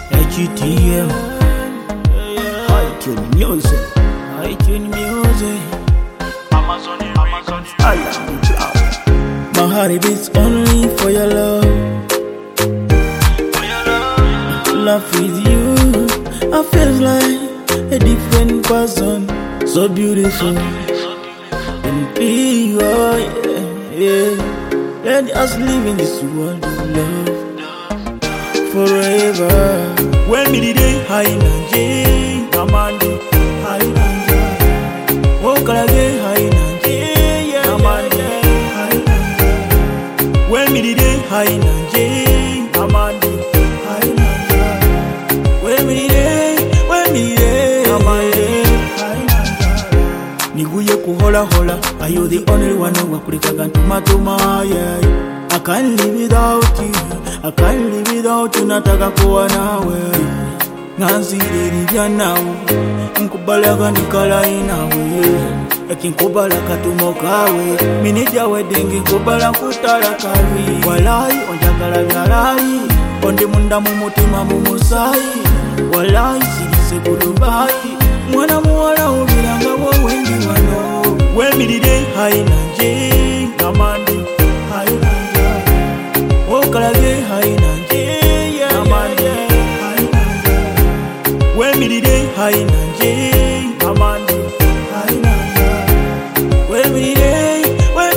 HTM, iTunes Music, iTunes Music, Amazon Records. I love you, proud. My heart beats only for your love. For your love, Love with you, I feel like a different person, so beautiful and pure, yeah. Let us live in this world of love forever. When me the day high nanje, Kamandi high nanje, walk again high nanje, Kamandi high nanje. When me the day high nanje, Kamandi high nanje. When me the day, Kamandi high nanje. Niguye kuhola hola, are you the only one who wakulikaga ntuma, yeah. I can't live without you, I can't live without you, nataka kuwa nawe. Nanziri vya nawe, nkubalaga nikala inawe. Eki nkubala katumo kawe, minija wedding nkubala kutala kawi. Walai, onjagala vyalai, onde munda mumutima mumusai. Walai, sigise kudubai, mwana muwala ubiranga wengi wano. Wemilide haina nje, Kamandi haina nje, wokalage haina nje, Kamandi haina nje. Wemilide haina nje, Kamandi haina nje. Wemilide,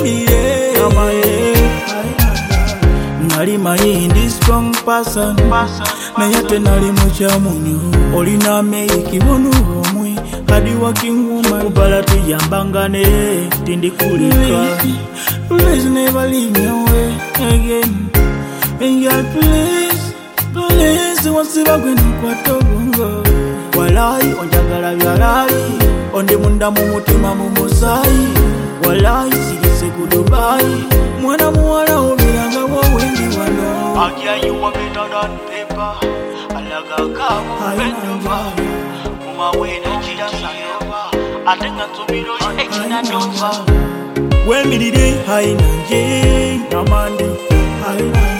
Kamandi haina nje. Nali mayindi strong person, na yate nali muchamunyu. Olina meiki wonu omwe, kadi working woman. Kubala tuyambangane, tindi kulika. Please never leave me away again. And girl, please, wasiba gwenu kwa tobungo. Walai, onjagala vyalai, onde munda mumutima mumusai. Walai, sigise kudubai, mwana muwala ubiranga wengi wano. Agia you are better than paper. Alaga kamu pendova. Kuma wena chida sayova. Atenga tumiro ekina nova. Wemilide haina nje, Kamandi haina nje.